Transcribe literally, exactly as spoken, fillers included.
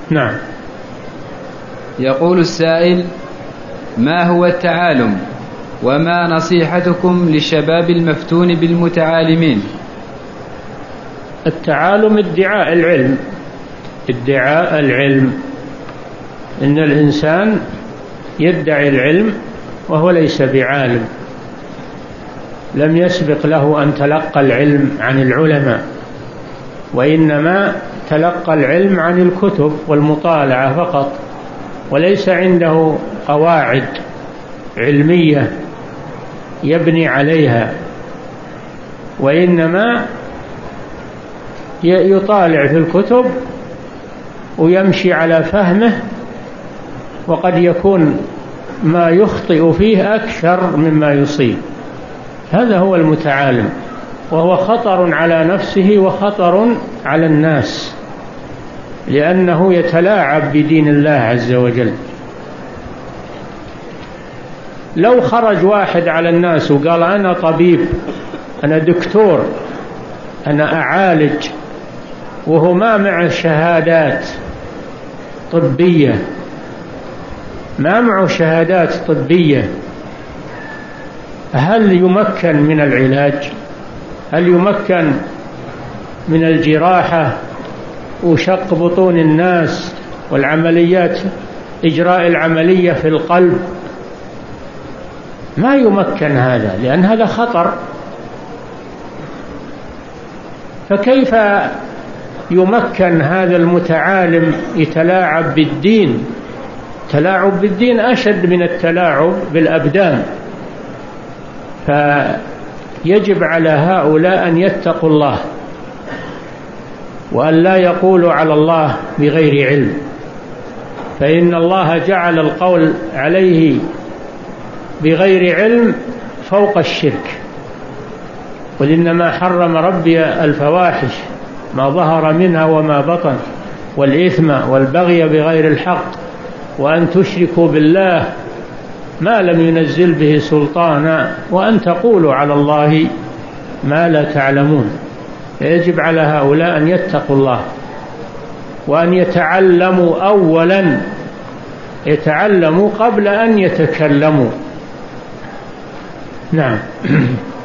نعم. يقول السائل: ما هو التعالم، وما نصيحتكم للشباب المفتون بالمتعالمين؟ التعالم ادعاء العلم، ادعاء العلم، إن الإنسان يدعي العلم وهو ليس بعالم، لم يسبق له أن تلقى العلم عن العلماء، وإنما تلقى العلم عن الكتب والمطالعة فقط، وليس عنده قواعد علمية يبني عليها، وإنما يطالع في الكتب ويمشي على فهمه، وقد يكون ما يخطئ فيه أكثر مما يصيب. هذا هو المتعالم، وهو خطر على نفسه وخطر على الناس، لأنه يتلاعب بدين الله عز وجل. لو خرج واحد على الناس وقال أنا طبيب، أنا دكتور، أنا أعالج، وهو ما معه شهادات طبية، ما معه شهادات طبية، هل يمكن من العلاج؟ هل يمكن من الجراحة وشق بطون الناس والعمليات، إجراء العملية في القلب؟ ما يمكن هذا، لأن هذا خطر. فكيف يمكن هذا المتعالم يتلاعب بالدين؟ تلاعب بالدين أشد من التلاعب بالأبدان. فيجب على هؤلاء أن يتقوا الله، وأن لا يقولوا على الله بغير علم، فإن الله جعل القول عليه بغير علم فوق الشرك. قل إنما حرم ربي الفواحش ما ظهر منها وما بطن والإثم والبغي بغير الحق وأن تشركوا بالله ما لم ينزل به سلطانا وأن تقولوا على الله ما لا تعلمون. يجب على هؤلاء أن يتقوا الله، وأن يتعلموا أولا، يتعلموا قبل أن يتكلموا. نعم.